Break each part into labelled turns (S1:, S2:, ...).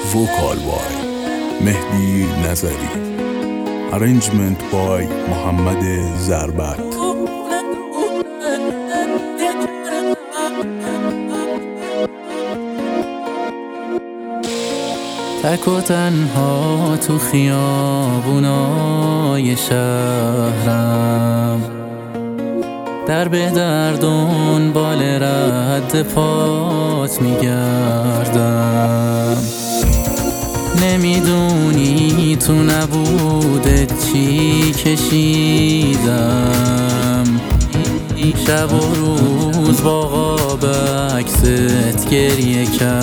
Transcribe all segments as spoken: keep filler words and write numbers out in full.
S1: Vocal by مهدی نظری. Arrangement by محمد ضربت.
S2: تک و تنها تو خیابونای شهرم، در به در دنبال رد پات میگردم. نمیدونی تو نبودت چی کشیدم، شب و روز با قاب عکست گریه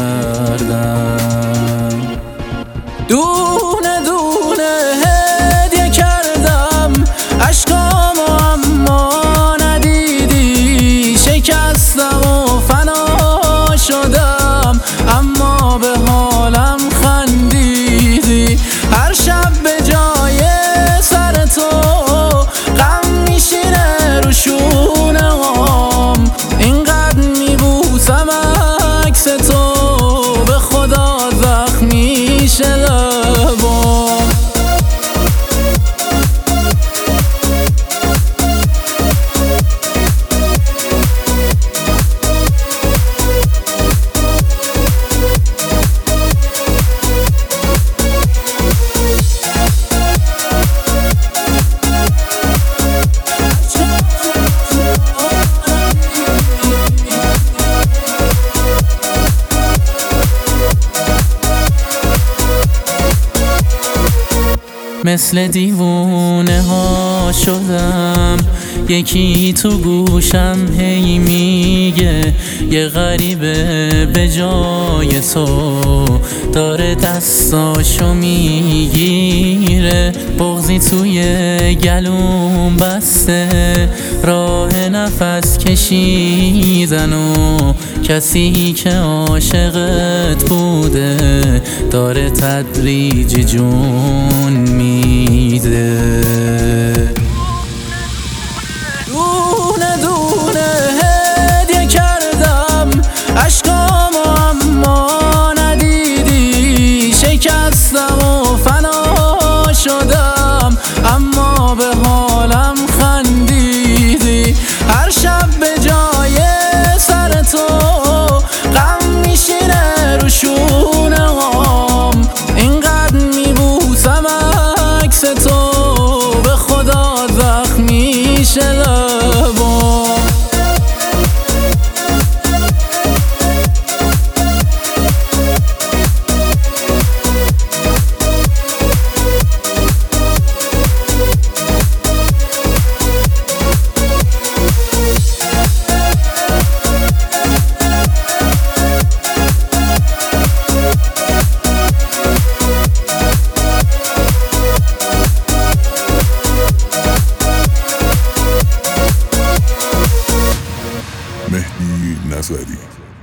S2: کردم. دونه دونه هدیه کردم عشقامو اما ندیدی، شکستم و فنا شدم اما به حالم خندیدی. هر شب به جای سر تو غم میشینه رو شونه هام، اینقدر میبوسم عکس تو به خدا زخم میشه لبام. مثل دیوونه ها شدم، یکی تو گوشم هی میگه یه غریبه به جای تو داره دستاشو میگیره. بغضی توی گلوم بسته، راه نفس کشیدن و کسی که عاشقت بوده داره تدریج جون میده. دونه دونه هدیه کردم عشقامو اما ندیدی، شکستم و فنا شدم اما به حالم خندیدی. هر شب به جای سر تو غم میشینه رو شونه هام، اینقدر میبوسم عکس تو به خدا زخم میشه لبام.
S1: مهدی نظری.